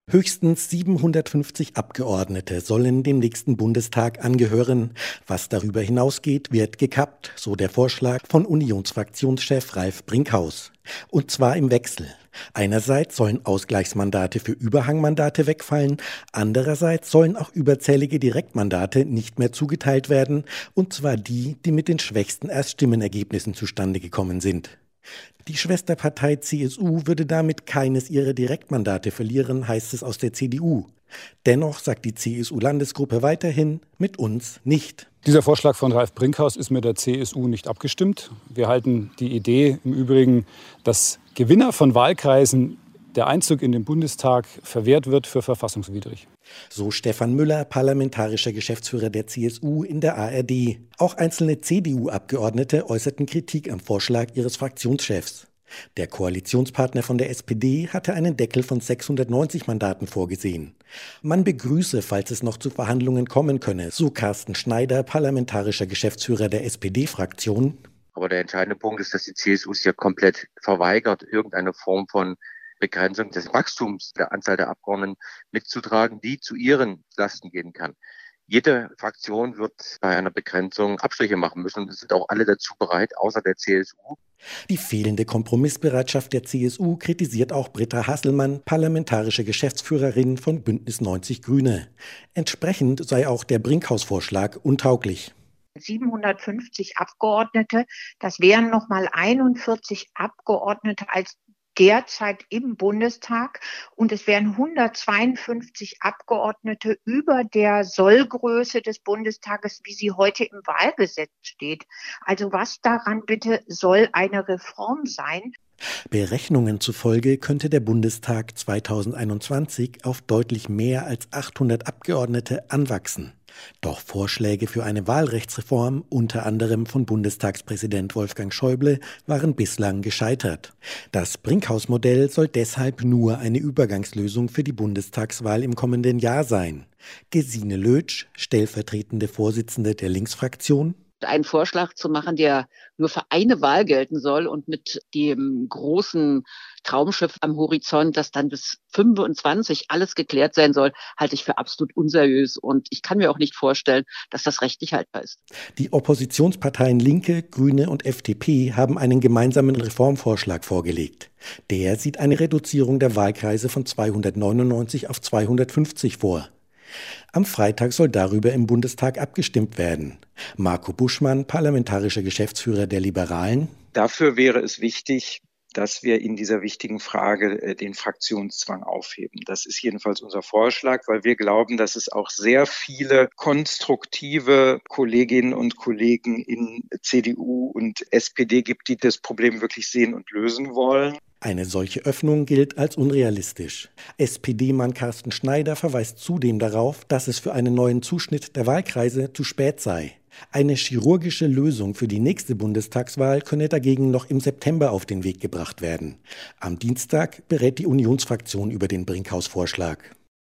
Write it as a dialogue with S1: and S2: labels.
S1: Höchstens 750 Abgeordnete sollen dem nächsten Bundestag angehören. Was darüber hinausgeht, wird gekappt, so der Vorschlag von Unionsfraktionschef Ralf Brinkhaus. Und zwar im Wechsel. Einerseits sollen Ausgleichsmandate für Überhangmandate wegfallen, andererseits sollen auch überzählige Direktmandate nicht mehr zugeteilt werden, und zwar die mit den schwächsten Erststimmenergebnissen zustande gekommen sind. Die Schwesterpartei CSU würde damit keines ihrer Direktmandate verlieren, heißt es aus der CDU. Dennoch sagt die CSU-Landesgruppe weiterhin, mit uns nicht.
S2: Dieser Vorschlag von Ralf Brinkhaus ist mit der CSU nicht abgestimmt. Wir halten die Idee im Übrigen, dass Gewinner von Wahlkreisen der Einzug in den Bundestag verwehrt wird, für verfassungswidrig.
S1: So Stefan Müller, parlamentarischer Geschäftsführer der CSU in der ARD. Auch einzelne CDU-Abgeordnete äußerten Kritik am Vorschlag ihres Fraktionschefs. Der Koalitionspartner von der SPD hatte einen Deckel von 690 Mandaten vorgesehen. Man begrüße, falls es noch zu Verhandlungen kommen könne, so Carsten Schneider, parlamentarischer Geschäftsführer der SPD-Fraktion.
S3: Aber der entscheidende Punkt ist, dass die CSU sich ja komplett verweigert, irgendeine Form von Begrenzung des Wachstums der Anzahl der Abgeordneten mitzutragen, die zu ihren Lasten gehen kann. Jede Fraktion wird bei einer Begrenzung Abstriche machen müssen und es sind auch alle dazu bereit, außer der CSU.
S1: Die fehlende Kompromissbereitschaft der CSU kritisiert auch Britta Hasselmann, parlamentarische Geschäftsführerin von Bündnis 90 Grüne. Entsprechend sei auch der Brinkhaus-Vorschlag untauglich.
S4: 750 Abgeordnete, das wären nochmal 41 Abgeordnete als derzeit im Bundestag und es wären 152 Abgeordnete über der Sollgröße des Bundestages, wie sie heute im Wahlgesetz steht. Also was daran bitte soll eine Reform sein?
S1: Berechnungen zufolge könnte der Bundestag 2021 auf deutlich mehr als 800 Abgeordnete anwachsen. Doch Vorschläge für eine Wahlrechtsreform, unter anderem von Bundestagspräsident Wolfgang Schäuble, waren bislang gescheitert. Das Brinkhaus-Modell soll deshalb nur eine Übergangslösung für die Bundestagswahl im kommenden Jahr sein. Gesine Lötsch, stellvertretende Vorsitzende der Linksfraktion:
S5: einen Vorschlag zu machen, der nur für eine Wahl gelten soll und mit dem großen Traumschiff am Horizont, dass dann bis 25 alles geklärt sein soll, halte ich für absolut unseriös. Und ich kann mir auch nicht vorstellen, dass das rechtlich haltbar ist.
S1: Die Oppositionsparteien Linke, Grüne und FDP haben einen gemeinsamen Reformvorschlag vorgelegt. Der sieht eine Reduzierung der Wahlkreise von 299 auf 250 vor. Am Freitag soll darüber im Bundestag abgestimmt werden. Marco Buschmann, parlamentarischer Geschäftsführer der Liberalen:
S6: Dafür wäre es wichtig, dass wir in dieser wichtigen Frage den Fraktionszwang aufheben. Das ist jedenfalls unser Vorschlag, weil wir glauben, dass es auch sehr viele konstruktive Kolleginnen und Kollegen in CDU und SPD gibt, die das Problem wirklich sehen und lösen wollen.
S1: Eine solche Öffnung gilt als unrealistisch. SPD-Mann Carsten Schneider verweist zudem darauf, dass es für einen neuen Zuschnitt der Wahlkreise zu spät sei. Eine chirurgische Lösung für die nächste Bundestagswahl könne dagegen noch im September auf den Weg gebracht werden. Am Dienstag berät die Unionsfraktion über den Brinkhaus-Vorschlag.